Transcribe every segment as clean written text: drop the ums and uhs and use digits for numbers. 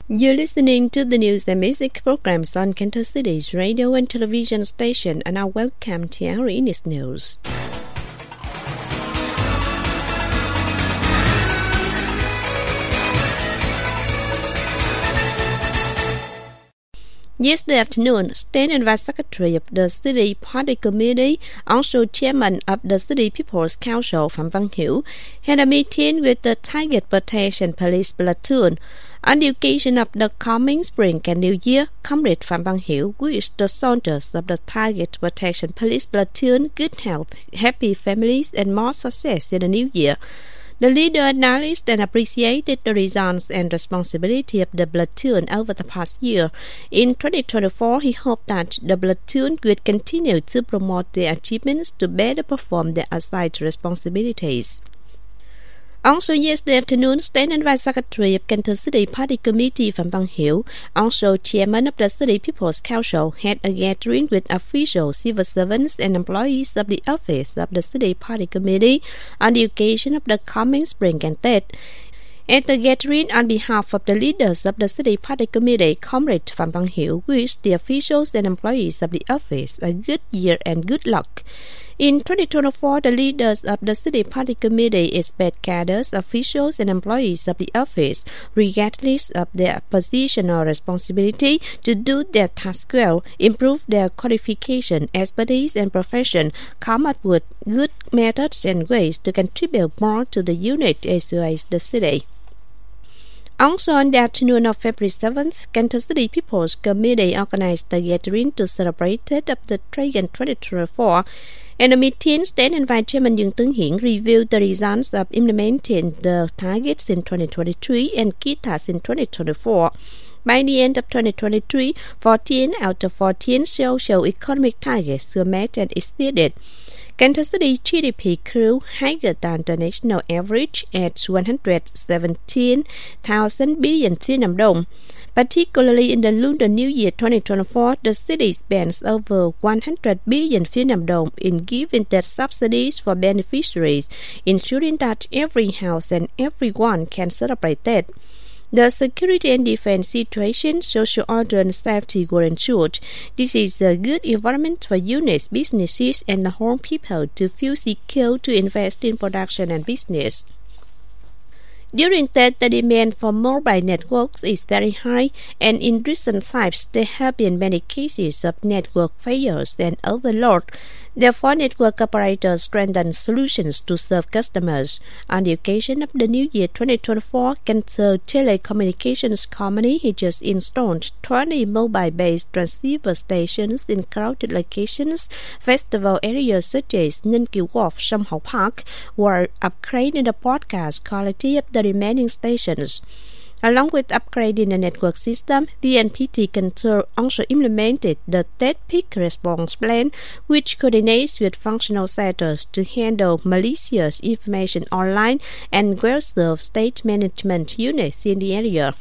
You're listening to the news and music programs on Kansas City's radio and television station, and now welcome to our English news. Yesterday afternoon, State and Vice Secretary of the City Party Committee, also Chairman of the City People's Council, Phạm Văn Hiểu, had a meeting with the Target Protection Police Platoon. On the occasion of the coming spring and New Year, Comrade Phạm Văn Hiểu wished the soldiers of the Target Protection Police Platoon good health, happy families, and more success in the new year. The leader acknowledged and appreciated the results and responsibility of the platoon over the past year. In 2024, he hoped that the platoon would continue to promote their achievements to better perform their assigned responsibilities. Also yesterday afternoon, State and Vice Secretary of Kansas City Party Committee Phạm Văn Hiểu, also Chairman of the City People's Council, had a gathering with officials, civil servants, and employees of the office of the City Party Committee on the occasion of the coming spring and Tết. At the gathering, on behalf of the leaders of the City Party Committee, Comrade Phạm Văn Hiểu wished the officials and employees of the office a good year and good luck. In 2024, the leaders of the City Party Committee expect cadres, officials, and employees of the office, regardless of their position or responsibility, to do their task well, improve their qualification, expertise, and profession, come up with good methods and ways to contribute more to the unit as well as the city. Also on the afternoon of February 7th, Kansas City People's Committee organized a gathering to celebrate Tết of the Dragon 2024. In the meeting, State and Vice Chairman Dương Tấn Hiển reviewed the results of implementing the targets in 2023 and key tasks in 2024. By the end of 2023, 14 out of 14 socio-economic targets were met and exceeded. Kansas City's GDP grew higher than the national average at 117,000 billion Vietnam dong. Particularly in the Lunar New Year 2024, the city spends over 100 billion Vietnam dong in giving debt subsidies for beneficiaries, ensuring that every house and everyone can celebrate that. The security and defense situation, social order and safety were ensured. This is a good environment for units, businesses, and the whole people to feel secure to invest in production and business. During that, the demand for mobile networks is very high, and in recent times, there have been many cases of network failures and overload. Therefore, network operators strengthen solutions to serve customers. On the occasion of the New Year 2024, Kansas Telecommunications Company has just installed 20 mobile-based transceiver stations in crowded locations, festival areas such as Ninh Kiều Wharf, Sông Hậu Park, while upgrading the broadcast quality of the remaining stations. Along with upgrading the network system, VNPT Control also implemented the Tết Peak Response Plan, which coordinates with functional sectors to handle malicious information online and well-serve state management units in the area.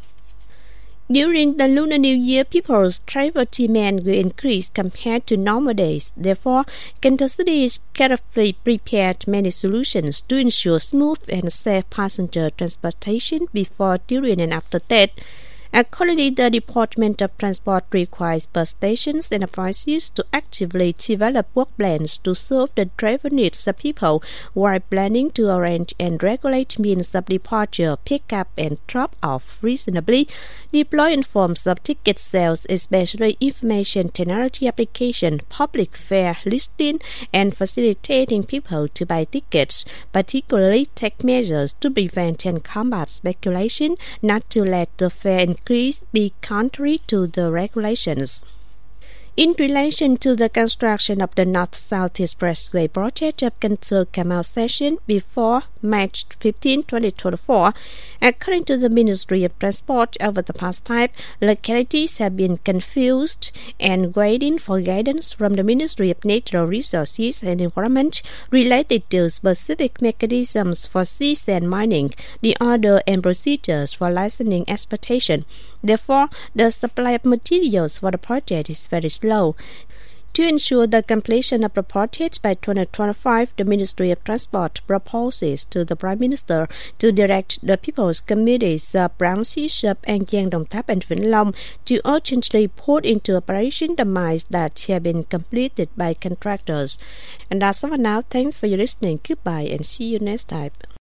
During the Lunar New Year, people's travel demand will increase compared to normal days. Therefore, Kansas City is carefully prepared many solutions to ensure smooth and safe passenger transportation before, during, and after Tết. Accordingly, the Department of Transport requires bus stations and enterprises to actively develop work plans to serve the travel needs of people while planning to arrange and regulate means of departure, pick-up, and drop-off reasonably, deploying forms of ticket sales, especially information technology application, public fare listing, and facilitating people to buy tickets, particularly take measures to prevent and combat speculation, not to let the fare increase be contrary to the regulations. In relation to the construction of the North-South Expressway project of Kansas Canal Station before March 15, 2024, according to the Ministry of Transport, over the past time, localities have been confused and waiting for guidance from the Ministry of Natural Resources and Environment related to specific mechanisms for sea sand mining, the order and procedures for licensing exploitation. Therefore, the supply of materials for the project is very slow. To ensure the completion of the projects by 2025, the Ministry of Transport proposes to the Prime Minister to direct the People's Committees of Branch Ship and Giang Dong Thap and Vĩnh Long to urgently put into operation the mines that have been completed by contractors. And that's all for now. Thanks for your listening. Goodbye and see you next time.